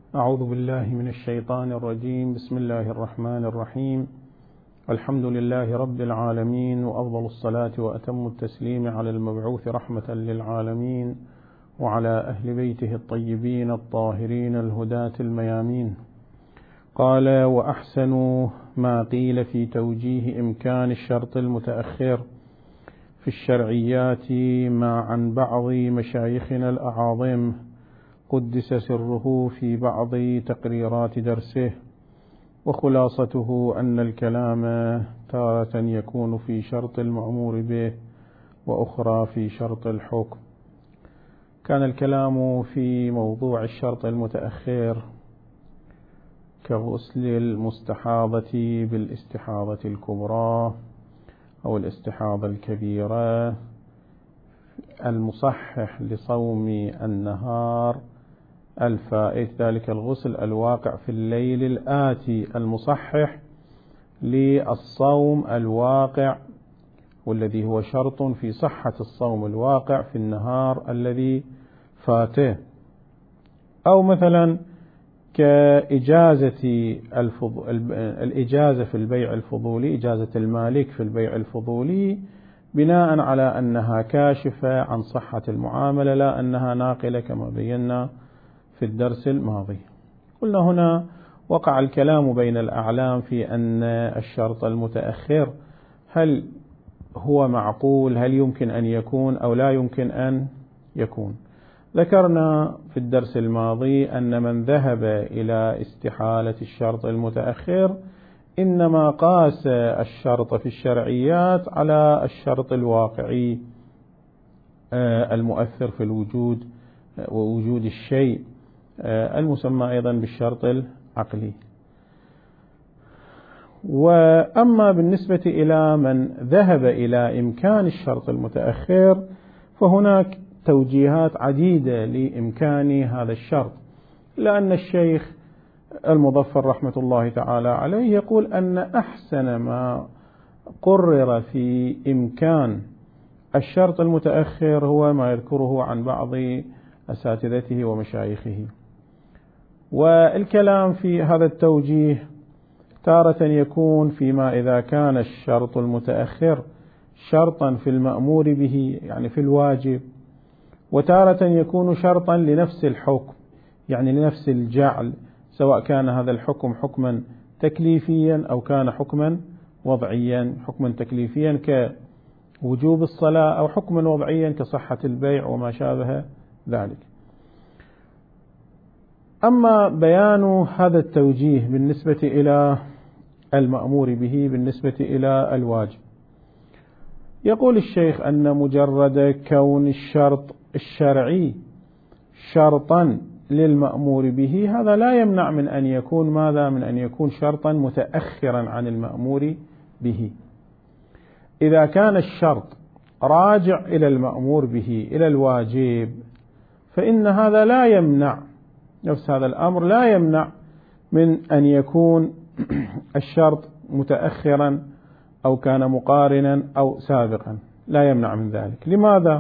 أعوذ بالله من الشيطان الرجيم. بسم الله الرحمن الرحيم. الحمد لله رب العالمين، وأفضل الصلاة وأتم التسليم على المبعوث رحمة للعالمين وعلى أهل بيته الطيبين الطاهرين الهداة الميامين. قال: وأحسن ما قيل في توجيه إمكان الشرط المتأخر في الشرعيات عن بعض مشايخنا الأعاظم قدس سره في بعض تقريرات درسه، وخلاصته أن الكلام تارة يكون في شرط المأمور به وأخرى في شرط الحكم. كان الكلام في موضوع الشرط المتأخر كغسل المستحاضة بالاستحاضة الكبرى أو الاستحاضة الكبيرة، المصحح لصوم النهار الفائت، ذلك الغسل الواقع في الليل الآتي، المصحح للصوم الواقع والذي هو شرط في صحة الصوم الواقع في النهار الذي فاته. أو مثلا كإجازة الإجازة في البيع الفضولي، إجازة المالك في البيع الفضولي بناء على أنها كاشفة عن صحة المعاملة لا أنها ناقلة كما بينا في الدرس الماضي. قلنا هنا وقع الكلام بين الأعلام في أن الشرط المتأخر هل هو معقول، هل يمكن أن يكون أو لا يمكن أن يكون. ذكرنا في الدرس الماضي أن من ذهب إلى استحالة الشرط المتأخر إنما قاس الشرط في الشرعيات على الشرط الواقعي المؤثر في الوجود ووجود الشيء المسمى أيضا بالشرط العقلي. وأما بالنسبة إلى من ذهب إلى إمكان الشرط المتأخر فهناك توجيهات عديدة لإمكان هذا الشرط، لأن الشيخ المظفر رحمة الله تعالى عليه يقول أن أحسن ما قرر في إمكان الشرط المتأخر هو ما يذكره عن بعض أساتذته ومشايخه. والكلام في هذا التوجيه تارة يكون فيما إذا كان الشرط المتأخر شرطا في المأمور به يعني في الواجب، وتارة يكون شرطا لنفس الحكم يعني لنفس الجعل، سواء كان هذا الحكم حكما تكليفيا أو كان حكما وضعيا، حكما تكليفيا كوجوب الصلاة أو حكما وضعيا كصحة البيع وما شابه ذلك. أما بيان هذا التوجيه بالنسبة إلى المأمور به بالنسبة إلى الواجب، يقول الشيخ أن مجرد كون الشرط الشرعي شرطا للمأمور به هذا لا يمنع من أن يكون ماذا؟ من أن يكون شرطا متأخرا عن المأمور به. إذا كان الشرط راجع إلى المأمور به إلى الواجب فإن هذا لا يمنع، نفس هذا الأمر لا يمنع من أن يكون الشرط متأخرا أو كان مقارنا أو سابقا، لا يمنع من ذلك. لماذا؟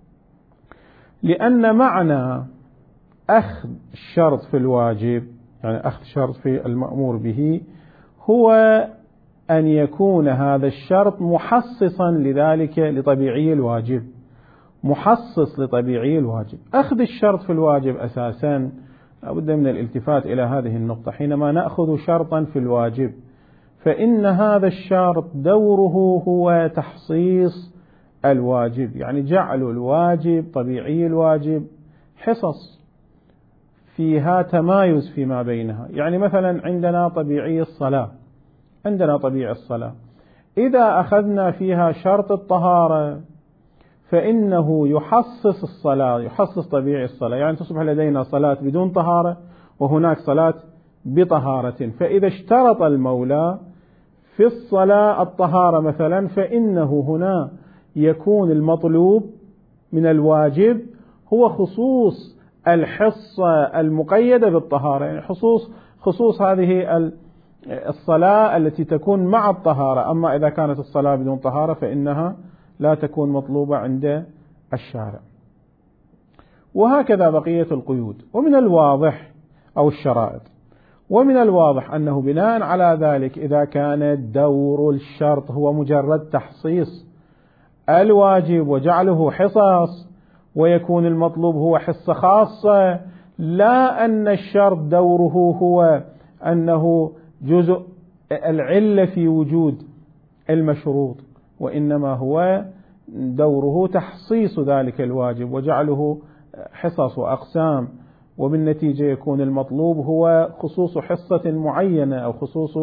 لأن معنى أخذ الشرط في الواجب يعني أخذ شرط في المأمور به هو أن يكون هذا الشرط محصصا لذلك لطبيعي الواجب، محصص لطبيعي الواجب. أخذ الشرط في الواجب أساسا لابد من الالتفات إلى هذه النقطة. حينما نأخذ شرطا في الواجب فإن هذا الشرط دوره هو تحصيص الواجب، يعني جعل الواجب طبيعي الواجب حصص فيها تمايز فيما بينها. يعني مثلا عندنا طبيعي الصلاة، عندنا طبيعي الصلاة إذا أخذنا فيها شرط الطهارة فإنه يحصص الصلاة، يحصص طبيعي الصلاة. يعني تصبح لدينا صلاة بدون طهارة وهناك صلاة بطهارة، فإذا اشترط المولى في الصلاة الطهارة مثلا فإنه هنا يكون المطلوب من الواجب هو خصوص الحصة المقيدة بالطهارة، يعني خصوص هذه الصلاة التي تكون مع الطهارة. أما إذا كانت الصلاة بدون طهارة فإنها لا تكون مطلوبة عند الشارع. وهكذا بقية القيود. ومن الواضح أو الشرائط. ومن الواضح أنه بناء على ذلك إذا كان دور الشرط هو مجرد تحصيص الواجب وجعله حصص، ويكون المطلوب هو حصة خاصة، لا أن الشرط دوره هو أنه جزء العلة في وجود المشروط، وإنما هو دوره تحصيص ذلك الواجب وجعله حصص وأقسام، وبالنتيجة يكون المطلوب هو خصوص حصة معينة أو خصوص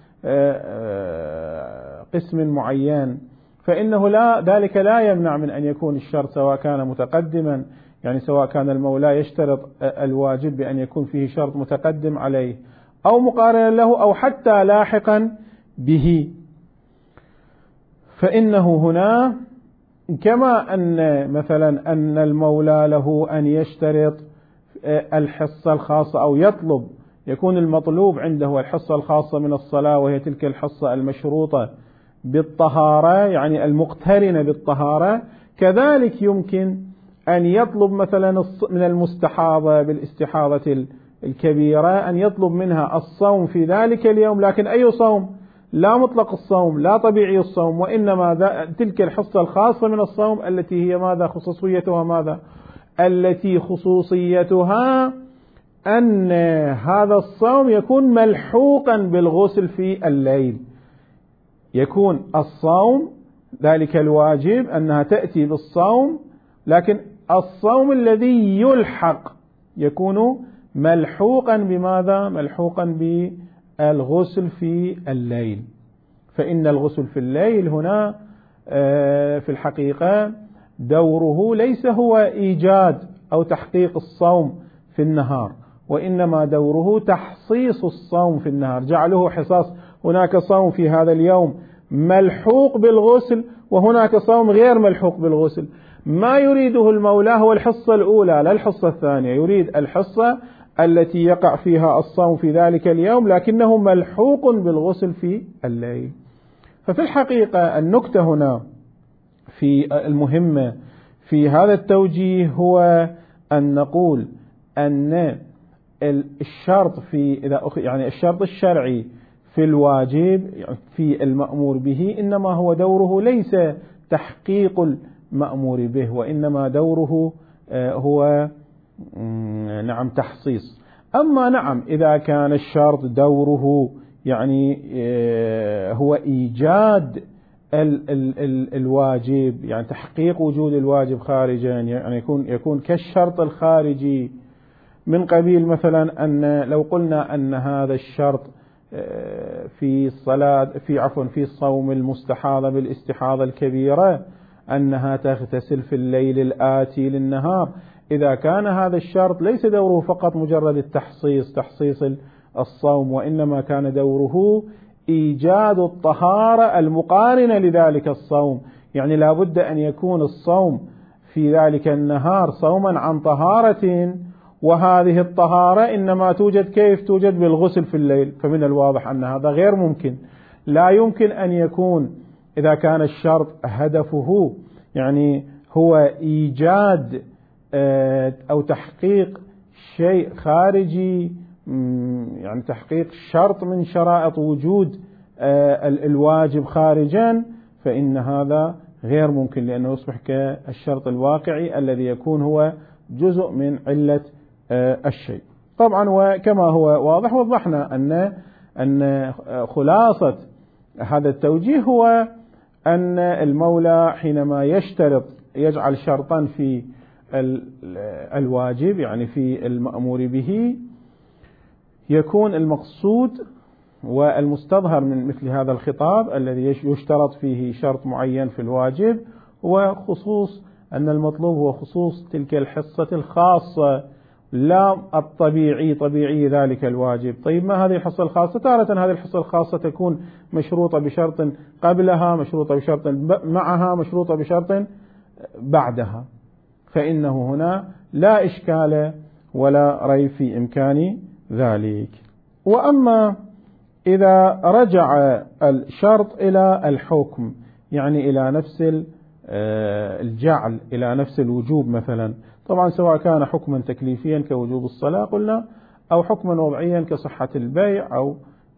قسم معين، فإنه ذلك لا يمنع من أن يكون الشرط سواء كان متقدما، يعني سواء كان المولى يشترط الواجب بأن يكون فيه شرط متقدم عليه أو مقارنا له أو حتى لاحقا به. فإنه هنا كما أن مثلا أن المولى له أن يشترط الحصة الخاصة أو يطلب، يكون المطلوب عنده الحصة الخاصة من الصلاة وهي تلك الحصة المشروطة بالطهارة يعني المقترنة بالطهارة، كذلك يمكن أن يطلب مثلا من المستحاضة بالاستحاضة الكبيرة أن يطلب منها الصوم في ذلك اليوم، لكن أي صوم؟ لا مطلق الصوم، لا طبيعي الصوم، وإنما تلك الحصة الخاصة من الصوم التي هي ماذا؟ خصوصيتها ماذا؟ التي خصوصيتها أن هذا الصوم يكون ملحوقا بالغسل في الليل، يكون الصوم ذلك الواجب أنها تأتي بالصوم، لكن الصوم الذي يلحق يكون ملحوقا بماذا؟ ملحوقا بالغسل في الليل. فإن الغسل في الليل هنا في الحقيقة دوره ليس هو إيجاد أو تحقيق الصوم في النهار، وإنما دوره تحصيص الصوم في النهار، جعله حصاص. هناك صوم في هذا اليوم ملحوق بالغسل، وهناك صوم غير ملحوق بالغسل. ما يريده المولى هو الحصة الأولى لا الحصة الثانية، يريد الحصة التي يقع فيها الصوم في ذلك اليوم لكنه ملحوق بالغسل في الليل. ففي الحقيقة النكتة هنا في المهمة في هذا التوجيه هو أن نقول أن الشرط يعني الشرط الشرعي في الواجب في المأمور به إنما هو دوره ليس تحقيق المأمور به، وإنما دوره هو نعم تحصيص. أما نعم إذا كان الشرط دوره يعني هو إيجاد الواجب، يعني تحقيق وجود الواجب خارجا، يعني يكون كالشرط الخارجي من قبيل مثلا أن لو قلنا أن هذا الشرط في الصلاة في الصوم المستحاضة بالاستحاضة الكبيرة أنها تغتسل في الليل الآتي للنهار، إذا كان هذا الشرط ليس دوره فقط مجرد تحصيص الصوم، وإنما كان دوره إيجاد الطهارة المقارنة لذلك الصوم، يعني لا بد أن يكون الصوم في ذلك النهار صوما عن طهارة، وهذه الطهارة إنما توجد كيف؟ توجد بالغسل في الليل. فمن الواضح أن هذا غير ممكن، لا يمكن أن يكون إذا كان الشرط هدفه يعني هو إيجاد أو تحقيق شيء خارجي، يعني تحقيق شرط من شرائط وجود الواجب خارجا، فإن هذا غير ممكن، لأنه يصبح كالشرط الواقعي الذي يكون هو جزء من علة الشيء. طبعا وكما هو واضح وضحنا أن خلاصة هذا التوجيه هو أن المولى حينما يجعل شرطا في الواجب يعني في المأمور به، يكون المقصود والمستظهر من مثل هذا الخطاب الذي يشترط فيه شرط معين في الواجب هو خصوص أن المطلوب هو خصوص تلك الحصة الخاصة، لا طبيعي ذلك الواجب. طيب ما هذه الحصة الخاصة؟ تارة هذه الحصة الخاصة تكون مشروطة بشرط قبلها، مشروطة بشرط معها، مشروطة بشرط بعدها، فإنه هنا لا إشكال ولا ريب في إمكان ذلك. وأما إذا رجع الشرط إلى الحكم، يعني إلى نفس الجعل، إلى نفس الوجوب مثلا، طبعا سواء كان حكما تكليفيا كوجوب الصلاة قلنا، أو حكما وضعيا كصحة البيع أو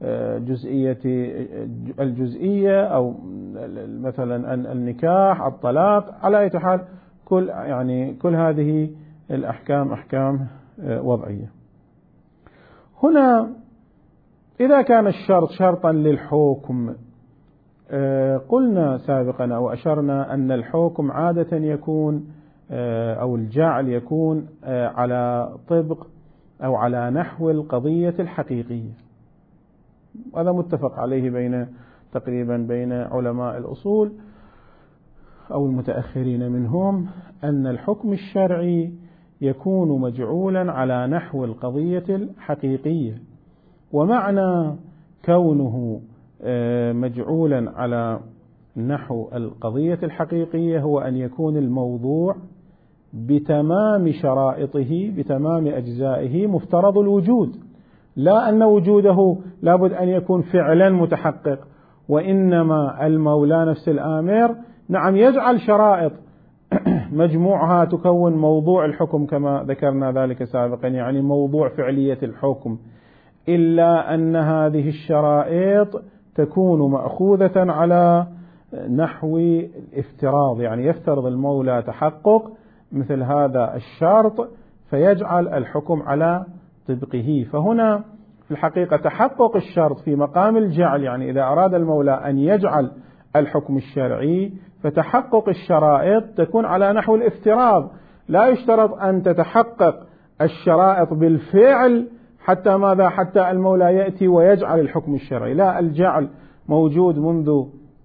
الجزئية أو مثلا النكاح، الطلاق، على أي حال كل هذه الأحكام أحكام وضعية. هنا إذا كان الشرط شرطا للحكم، قلنا سابقا أو أشرنا أن الحكم عادة يكون أو الجعل يكون على طبق أو على نحو القضية الحقيقية، وهذا متفق عليه تقريبا بين علماء الأصول أو المتأخرين منهم، أن الحكم الشرعي يكون مجعولا على نحو القضية الحقيقية. ومعنى كونه مجعولا على نحو القضية الحقيقية هو أن يكون الموضوع بتمام شرائطه بتمام أجزائه مفترض الوجود، لا أن وجوده لابد أن يكون فعلا متحقق، وإنما المولى نفس الآمر نعم يجعل شرائط مجموعها تكون موضوع الحكم كما ذكرنا ذلك سابقا، يعني موضوع فعلية الحكم، إلا أن هذه الشرائط تكون مأخوذة على نحو الافتراض، يعني يفترض المولى تحقق مثل هذا الشرط فيجعل الحكم على طبقه. فهنا في الحقيقة تحقق الشرط في مقام الجعل، يعني إذا أراد المولى أن يجعل الحكم الشرعي فتحقق الشرائط تكون على نحو الافتراض، لا يشترط أن تتحقق الشرائط بالفعل حتى المولى يأتي ويجعل الحكم الشرعي، لا، الجعل موجود منذ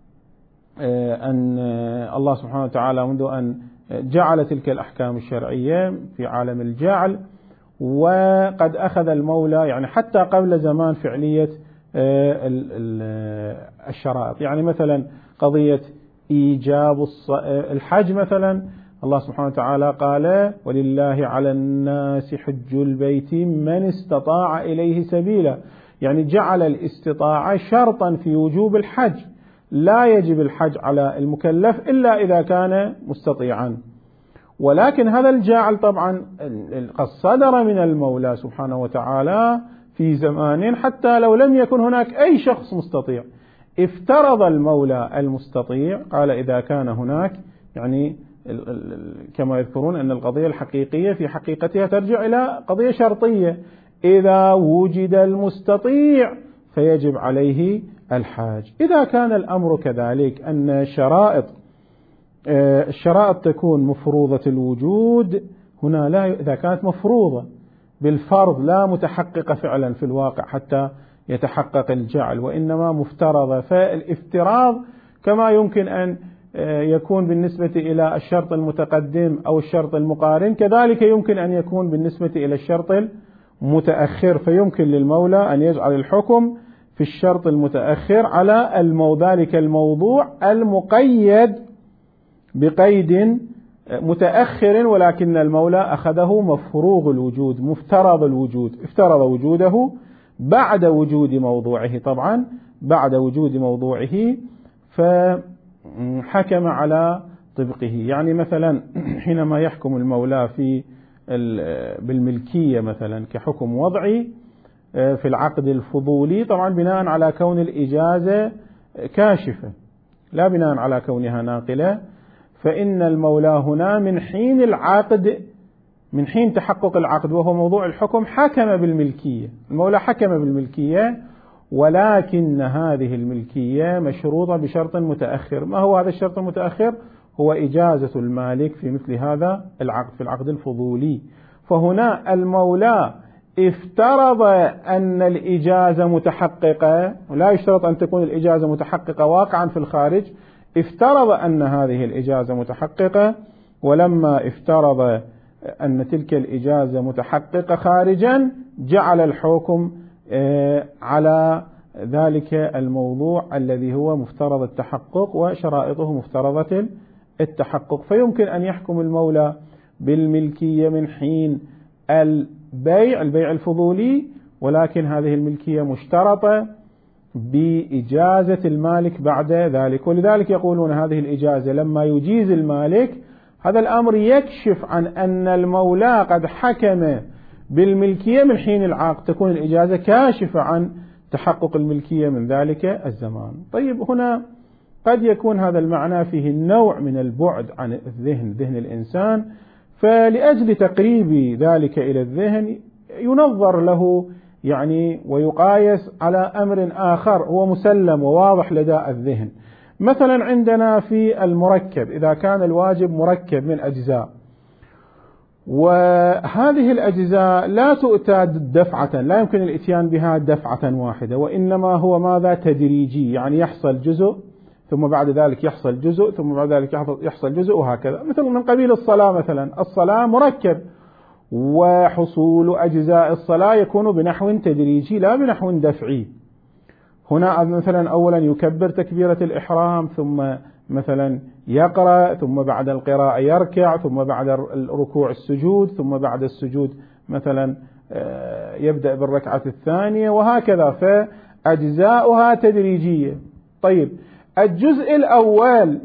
أن الله سبحانه وتعالى منذ أن جعل تلك الأحكام الشرعية في عالم الجعل، وقد أخذ المولى يعني حتى قبل زمان فعلية الشرائط. يعني مثلا قضية إيجاب الحج مثلا، الله سبحانه وتعالى قال ولله على الناس حج البيت من استطاع إليه سبيلا، يعني جعل الاستطاعة شرطا في وجوب الحج، لا يجب الحج على المكلف إلا إذا كان مستطيعا. ولكن هذا الجعل طبعا قد صدر من المولى سبحانه وتعالى في زمان حتى لو لم يكن هناك أي شخص مستطيع، افترض المولى المستطيع، قال إذا كان هناك، يعني كما يذكرون أن القضية الحقيقية في حقيقتها ترجع إلى قضية شرطية، إذا وجد المستطيع فيجب عليه الحاج. إذا كان الأمر كذلك أن الشرائط تكون مفروضة الوجود، هنا لا، إذا كانت مفروضة بالفرض لا متحققة فعلا في الواقع حتى يتحقق الجعل، وإنما مفترضة، فالافتراض كما يمكن أن يكون بالنسبة إلى الشرط المتقدم أو الشرط المقارن، كذلك يمكن أن يكون بالنسبة إلى الشرط المتأخر، فيمكن للمولى أن يجعل الحكم في الشرط المتأخر على ذلك الموضوع المقيد بقيد متأخر، ولكن المولى أخذه مفروغ الوجود مفترض الوجود، افترض وجوده بعد وجود موضوعه، طبعا بعد وجود موضوعه فحكم على طبقه. يعني مثلا حينما يحكم المولى بالملكية مثلا كحكم وضعي في العقد الفضولي، طبعا بناء على كون الإجازة كاشفة لا بناء على كونها ناقلة، فإن المولى هنا من حين تحقق العقد وهو موضوع الحكم حكم بالملكية، المولى حكم بالملكية، ولكن هذه الملكية مشروطة بشرط متأخر. ما هو هذا الشرط المتأخر؟ هو إجازة المالك في مثل هذا العقد، في العقد الفضولي. فهنا المولى افترض أن الإجازة متحققة، ولا يشترط أن تكون الإجازة متحققة واقعا في الخارج، افترض أن هذه الإجازة متحققة، ولما افترض أن تلك الإجازة متحققة خارجا جعل الحكم على ذلك الموضوع الذي هو مفترض التحقق وشرائطه مفترضة التحقق. فيمكن أن يحكم المولى بالملكية من حين البيع الفضولي، ولكن هذه الملكية مشترطة بإجازة المالك بعد ذلك، ولذلك يقولون هذه الإجازة لما يجيز المالك هذا الأمر يكشف عن أن المولى قد حكم بالملكية من حين العقد، تكون الإجازة كاشفة عن تحقق الملكية من ذلك الزمان. طيب هنا قد يكون هذا المعنى فيه النوع من البعد عن الذهن، ذهن الإنسان، فلأجل تقريب ذلك إلى الذهن ينظر له يعني ويقايس على أمر آخر هو مسلم وواضح لدى الذهن. مثلا عندنا في المركب، إذا كان الواجب مركب من أجزاء، وهذه الأجزاء لا تؤتى دفعة، لا يمكن الإتيان بها دفعة واحدة، وإنما هو ماذا؟ تدريجي، يعني يحصل جزء ثم بعد ذلك يحصل جزء ثم بعد ذلك يحصل جزء وهكذا. مثل من قبيل الصلاة مثلا، الصلاة مركب، وحصول أجزاء الصلاة يكون بنحو تدريجي لا بنحو دفعي. هنا مثلا أولا يكبر تكبيرة الإحرام، ثم مثلا يقرأ، ثم بعد القراءة يركع، ثم بعد الركوع السجود، ثم بعد السجود مثلا يبدأ بالركعة الثانية وهكذا، فأجزاؤها تدريجية. طيب الجزء الأول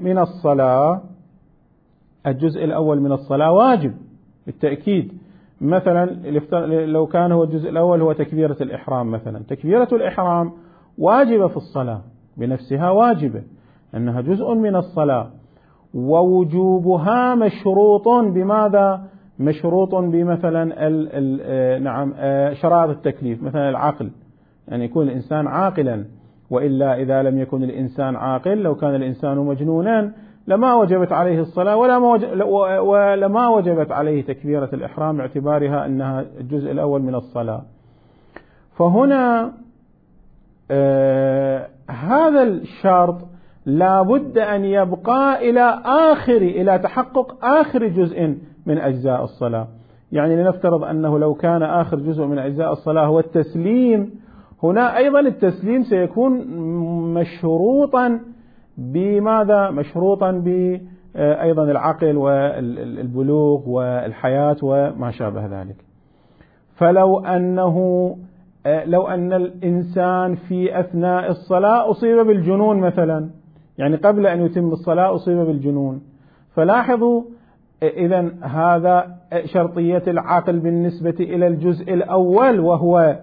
من الصلاة واجب بالتأكيد. مثلا لو كان هو الجزء الأول هو تكبيرة الإحرام، مثلا تكبيرة الإحرام واجبة في الصلاة بنفسها، واجبة أنها جزء من الصلاة، ووجوبها مشروط بماذا؟ مشروط بمثلا شرائط التكليف، مثلا العقل، أن يكون الإنسان عاقلا، وإلا إذا لم يكن الإنسان عاقل، لو كان الإنسان مجنونا لما وجبت عليه الصلاة ولما وجبت عليه تكبيرة الإحرام باعتبارها أنها الجزء الأول من الصلاة. فهنا هذا الشرط لا بد أن يبقى إلى تحقق آخر جزء من أجزاء الصلاة. يعني لنفترض أنه لو كان آخر جزء من أجزاء الصلاة هو التسليم، هنا أيضا التسليم سيكون مشروطا بماذا؟ مشروطا بأيضا العقل والبلوغ والحياة وما شابه ذلك. فلو أن الإنسان في أثناء الصلاة أصيب بالجنون مثلا، يعني قبل أن يتم الصلاة أصيب بالجنون، فلاحظوا إذن هذا شرطية العقل بالنسبة إلى الجزء الأول وهو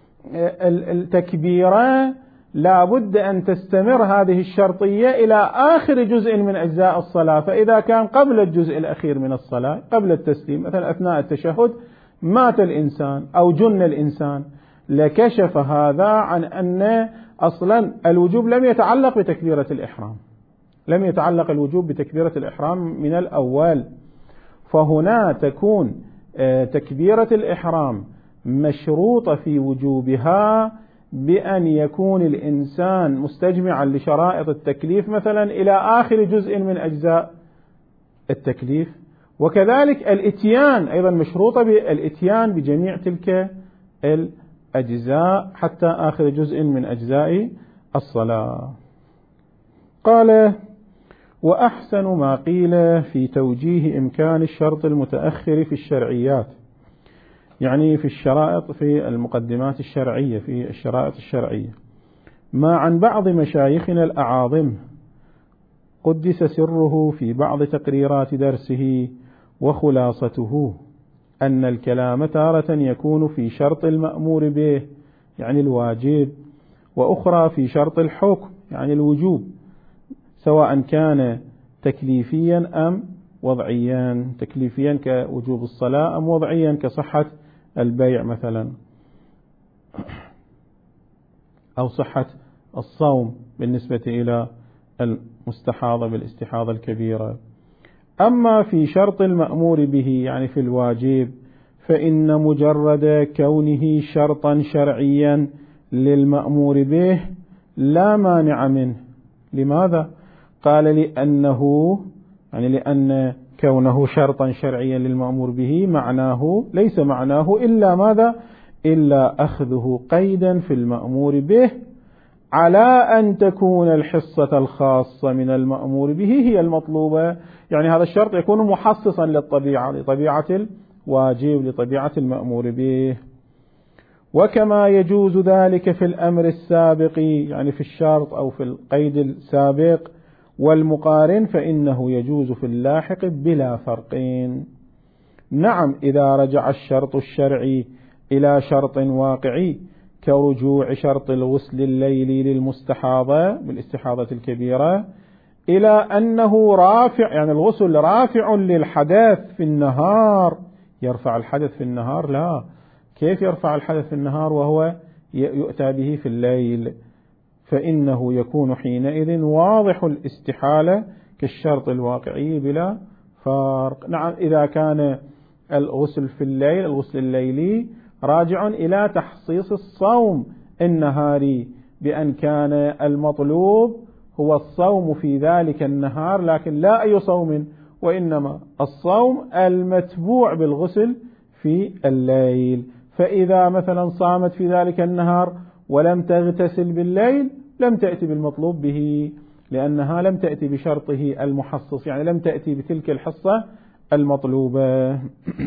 التكبيرة، لا بد أن تستمر هذه الشرطية إلى آخر جزء من أجزاء الصلاة. فإذا كان قبل الجزء الأخير من الصلاة، قبل التسليم مثلا أثناء التشهد مات الإنسان أو جن الإنسان، لكشف هذا عن أن أصلا الوجوب لم يتعلق بتكبيرة الإحرام، لم يتعلق الوجوب بتكبيرة الإحرام من الأول. فهنا تكون تكبيرة الإحرام مشروطة في وجوبها بأن يكون الإنسان مستجمعا لشرائط التكليف مثلا إلى آخر جزء من أجزاء التكليف، وكذلك الإتيان أيضا مشروطة بالإتيان بجميع تلك الأجزاء حتى آخر جزء من أجزاء الصلاة. قال: وأحسن ما قيل في توجيه إمكان الشرط المتأخر في الشرعيات، يعني في الشرائط، في المقدمات الشرعية، في الشرائط الشرعية، ما عن بعض مشايخنا الأعاظم قدس سره في بعض تقريرات درسه، وخلاصته أن الكلام تارة يكون في شرط المأمور به يعني الواجب، وأخرى في شرط الحكم يعني الوجوب، سواء كان تكليفيا أم وضعيا، تكليفيا كوجوب الصلاة أم وضعيا كصحة البيع مثلا، أو صحة الصوم بالنسبة إلى المستحاضة بالاستحاضة الكبيرة. أما في شرط المأمور به يعني في الواجب، فإن مجرد كونه شرطا شرعيا للمأمور به لا مانع منه. لماذا؟ قال: لأن كونه شرطا شرعيا للمأمور به معناه ليس معناه إلا ماذا؟ إلا أخذه قيدا في المأمور به، على أن تكون الحصة الخاصة من المأمور به هي المطلوبة. يعني هذا الشرط يكون محصصا للطبيعة، لطبيعة الواجب، لطبيعة المأمور به. وكما يجوز ذلك في الأمر السابق، يعني في الشرط أو في القيد السابق والمقارن، فإنه يجوز في اللاحق بلا فرقين. نعم إذا رجع الشرط الشرعي إلى شرط واقعي كرجوع شرط الغسل الليلي للمستحاضة بالاستحاضة الكبيرة إلى أنه رافع، يعني الغسل رافع للحدث في النهار، يرفع الحدث في النهار؟ لا، كيف يرفع الحدث في النهار وهو يؤتى به في الليل؟ فإنه يكون حينئذ واضح الاستحالة كالشرط الواقعي بلا فرق. نعم إذا كان الغسل في الليل، الغسل الليلي راجع إلى تحصيص الصوم النهاري، بأن كان المطلوب هو الصوم في ذلك النهار، لكن لا أي صوم، وإنما الصوم المتبوع بالغسل في الليل. فإذا مثلا صامت في ذلك النهار ولم تغتسل بالليل لم تأتي بالمطلوب به، لأنها لم تأتي بشرطه المحصص، يعني لم تأتي بتلك الحصة المطلوبة.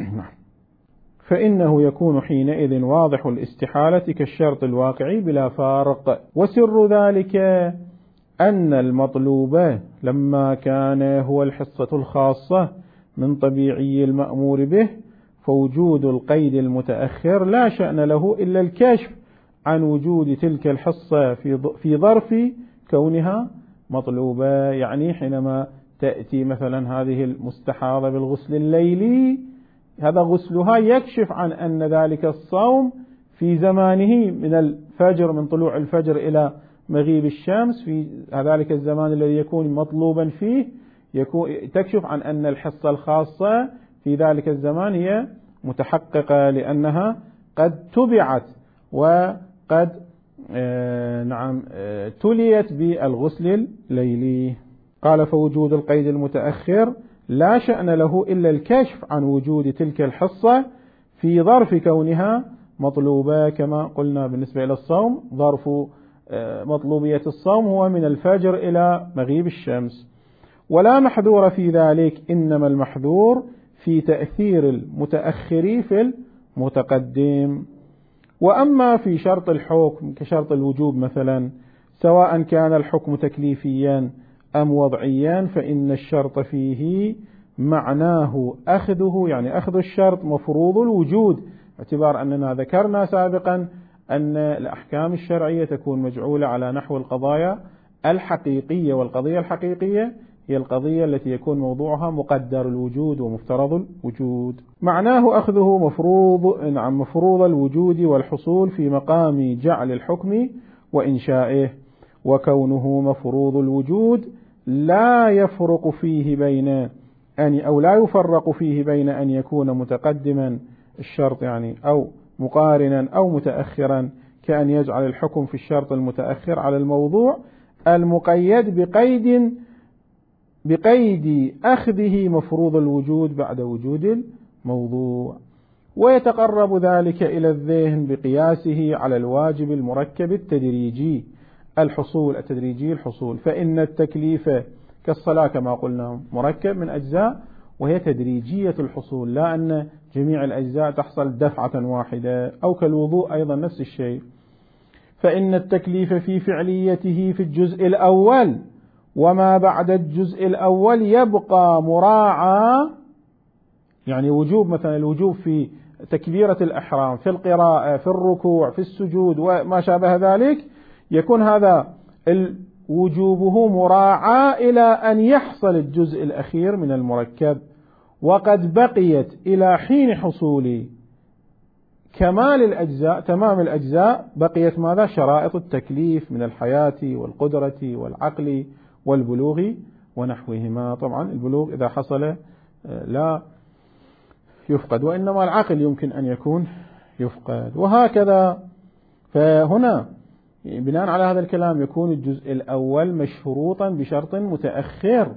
فإنه يكون حينئذ واضح الاستحالة كالشرط الواقعي بلا فارق. وسر ذلك أن المطلوب لما كان هو الحصة الخاصة من طبيعي المأمور به، فوجود القيد المتأخر لا شأن له إلا الكشف عن وجود تلك الحصة في ظرف كونها مطلوبة. يعني حينما تأتي مثلا هذه المستحاضة بالغسل الليلي، هذا غسلها يكشف عن أن ذلك الصوم في زمانه من الفجر، من طلوع الفجر إلى مغيب الشمس، في ذلك الزمان الذي يكون مطلوبا فيه، تكشف عن أن الحصة الخاصة في ذلك الزمان هي متحققة، لأنها قد تبعت وقد تليت بالغسل الليلي. قال فوجود القيد المتأخر لا شأن له إلا الكشف عن وجود تلك الحصة في ظرف كونها مطلوبة، كما قلنا بالنسبة إلى الصوم ظرف مطلوبية الصوم هو من الفجر إلى مغيب الشمس. ولا محذور في ذلك، إنما المحذور في تأثير المتأخر في المتقدم. وأما في شرط الحكم كشرط الوجوب مثلا، سواء كان الحكم تكليفيا أم وضعيا، فإن الشرط فيه معناه أخذه، يعني أخذ الشرط مفروض الوجود، باعتبار أننا ذكرنا سابقا أن الأحكام الشرعية تكون مجعولة على نحو القضايا الحقيقية، والقضية الحقيقية هي القضية التي يكون موضوعها مقدر الوجود ومفترض الوجود. معناه أخذه مفروض الوجود والحصول في مقام جعل الحكم وإنشائه. وكونه مفروض الوجود لا يفرق فيه بين لا يفرق فيه بين أن يكون متقدما الشرط يعني أو مقارنا أو متأخرا، كأن يجعل الحكم في الشرط المتأخر على الموضوع المقيد بقيد أخذه مفروض الوجود بعد وجود الموضوع. ويتقرب ذلك إلى الذهن بقياسه على الواجب المركب التدريجي الحصول، فإن التكليف كالصلاة كما قلنا مركب من أجزاء وهي تدريجية الحصول، لا أن جميع الأجزاء تحصل دفعة واحدة، أو كالوضوء أيضا نفس الشيء. فإن التكليف في فعليته في الجزء الأول وما بعد الجزء الأول يبقى مراعى، يعني وجوب مثلا الوجوب في تكبيرة الإحرام، في القراءة، في الركوع، في السجود وما شابه ذلك، يكون هذا وجوبه مراعى إلى أن يحصل الجزء الأخير من المركب. وقد بقيت إلى حين حصول كمال الأجزاء، تمام الأجزاء، بقيت ماذا؟ شرائط التكليف من الحياة والقدرة والعقل والبلوغ ونحوهما. طبعا البلوغ إذا حصل لا يفقد، وإنما العقل يمكن أن يكون يفقد، وهكذا. فهنا بناء على هذا الكلام يكون الجزء الأول مشروطا بشرط متأخر،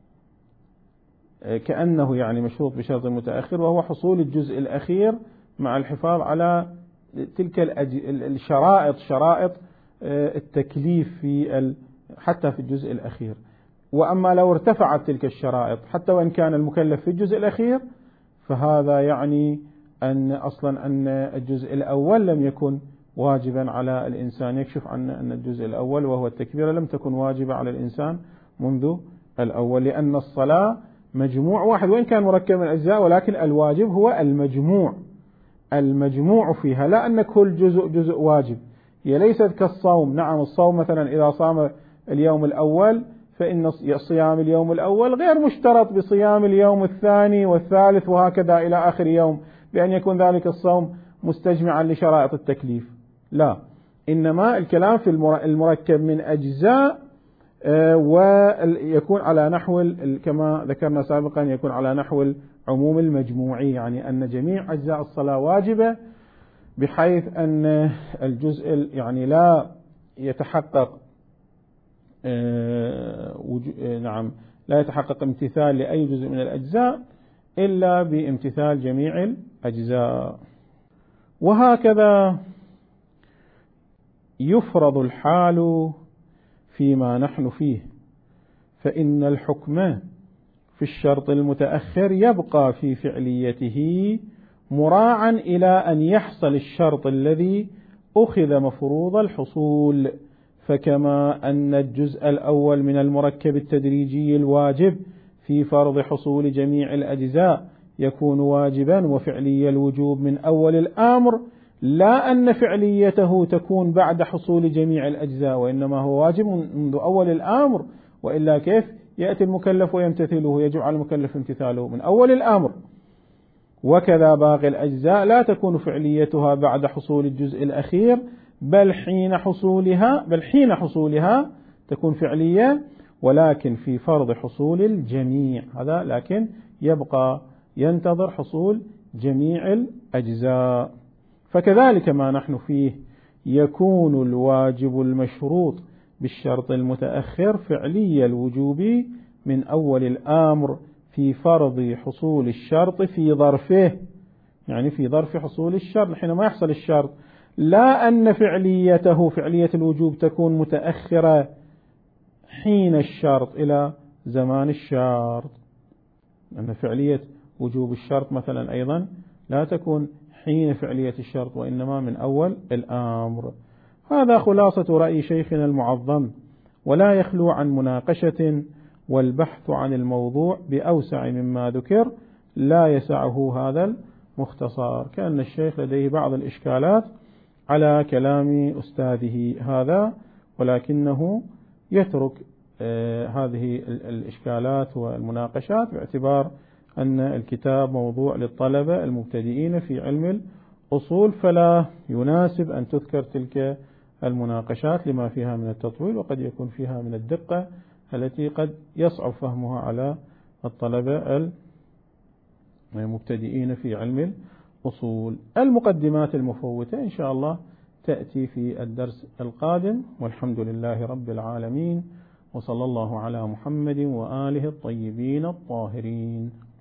كأنه يعني مشروط بشرط متأخر، وهو حصول الجزء الأخير مع الحفاظ على تلك الشرائط، شرائط التكليف حتى في الجزء الأخير. وأما لو ارتفعت تلك الشرائط حتى وإن كان المكلف في الجزء الأخير، فهذا يعني أن أصلا أن الجزء الأول لم يكن واجبا على الإنسان، يكشف عن أن الجزء الأول وهو التكبير لم تكن واجبة على الإنسان منذ الأول، لأن الصلاة مجموع واحد وإن كان مركب من أجزاء، ولكن الواجب هو المجموع فيها، لا أن كل جزء واجب. هي ليست كالصوم. نعم الصوم مثلا إذا صام اليوم الأول فإن صيام اليوم الأول غير مشترط بصيام اليوم الثاني والثالث وهكذا إلى آخر يوم، بأن يكون ذلك الصوم مستجمعا لشرائط التكليف. لا، إنما الكلام في المركب من أجزاء، ويكون على نحو كما ذكرنا سابقا، يكون على نحو العموم المجموعي، يعني أن جميع أجزاء الصلاة واجبة، بحيث أن الجزء يعني لا يتحقق لا يتحقق امتثال لأي جزء من الأجزاء إلا بامتثال جميع الأجزاء. وهكذا يفرض الحال فيما نحن فيه، فإن الحكم في الشرط المتأخر يبقى في فعليته مراعا إلى أن يحصل الشرط الذي أخذ مفروض الحصول. فكما أن الجزء الأول من المركب التدريجي الواجب في فرض حصول جميع الأجزاء يكون واجبا وفعلي الوجوب من أول الأمر، لا أن فعليته تكون بعد حصول جميع الأجزاء، وإنما هو واجب منذ أول الأمر، وإلا كيف يأتي المكلف ويمتثله؟ يجب على المكلف امتثاله من أول الأمر. وكذا باقي الأجزاء لا تكون فعليتها بعد حصول الجزء الأخير، بل حين حصولها تكون فعلية، ولكن في فرض حصول الجميع هذا، لكن يبقى ينتظر حصول جميع الأجزاء. فكذلك ما نحن فيه، يكون الواجب المشروط بالشرط المتأخر فعلي الوجوب من أول الأمر في فرض حصول الشرط في ظرفه، يعني في ظرف حصول الشرط حينما يحصل الشرط، لا أن فعلية الوجوب تكون متأخرة حين الشرط إلى زمان الشرط، أن فعلية وجوب الشرط مثلا أيضا لا تكون حين فعلية الشرط، وإنما من أول الأمر. هذا خلاصة رأي شيخنا المعظم، ولا يخلو عن مناقشة والبحث عن الموضوع بأوسع مما ذكر، لا يسعه هذا المختصر. كأن الشيخ لديه بعض الإشكالات على كلام أستاذه هذا، ولكنه يترك هذه الإشكالات والمناقشات باعتبار أن الكتاب موضوع للطلبة المبتدئين في علم الأصول، فلا يناسب أن تذكر تلك المناقشات لما فيها من التطويل، وقد يكون فيها من الدقة التي قد يصعب فهمها على الطلبة المبتدئين في علم الأصول. المقدمات المفوتة إن شاء الله تأتي في الدرس القادم، والحمد لله رب العالمين، وصلى الله على محمد وآله الطيبين الطاهرين.